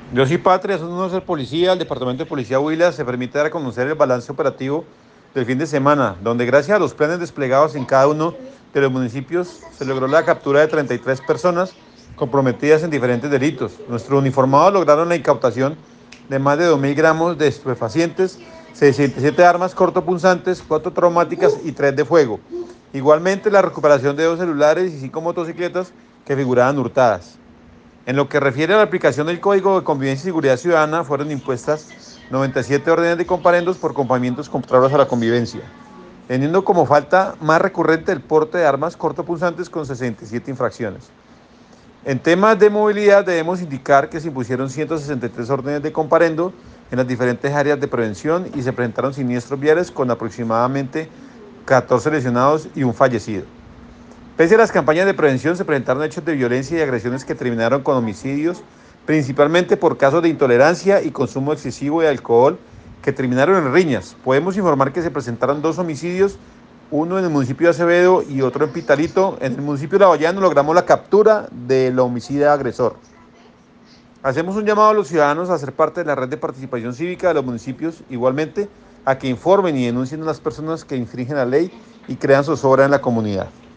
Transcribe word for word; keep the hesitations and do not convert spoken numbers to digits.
Dios y Patria, son unos del policía, el Departamento de Policía Huila se permite dar a conocer el balance operativo del fin de semana, donde gracias a los planes desplegados en cada uno de los municipios se logró la captura de treinta y tres personas comprometidas en diferentes delitos. Nuestros uniformados lograron la incautación de más de dos mil gramos de estupefacientes, sesenta y siete armas cortopunzantes, cuatro traumáticas y tres de fuego. Igualmente la recuperación de dos celulares y cinco motocicletas que figuraban hurtadas. En lo que refiere a la aplicación del Código de Convivencia y Seguridad Ciudadana, fueron impuestas noventa y siete órdenes de comparendos por compañimientos contrarios a la convivencia, teniendo como falta más recurrente el porte de armas cortopunzantes con sesenta y siete infracciones. En temas de movilidad debemos indicar que se impusieron ciento sesenta y tres órdenes de comparendo en las diferentes áreas de prevención y se presentaron siniestros viales con aproximadamente catorce lesionados y un fallecido. Pese a las campañas de prevención, se presentaron hechos de violencia y agresiones que terminaron con homicidios, principalmente por casos de intolerancia y consumo excesivo de alcohol, que terminaron en riñas. Podemos informar que se presentaron dos homicidios, uno en el municipio de Acevedo y otro en Pitalito. En el municipio de Lavallano logramos la captura del homicida agresor. Hacemos un llamado a los ciudadanos a ser parte de la red de participación cívica de los municipios, igualmente a que informen y denuncien a las personas que infringen la ley y crean zozobra en la comunidad.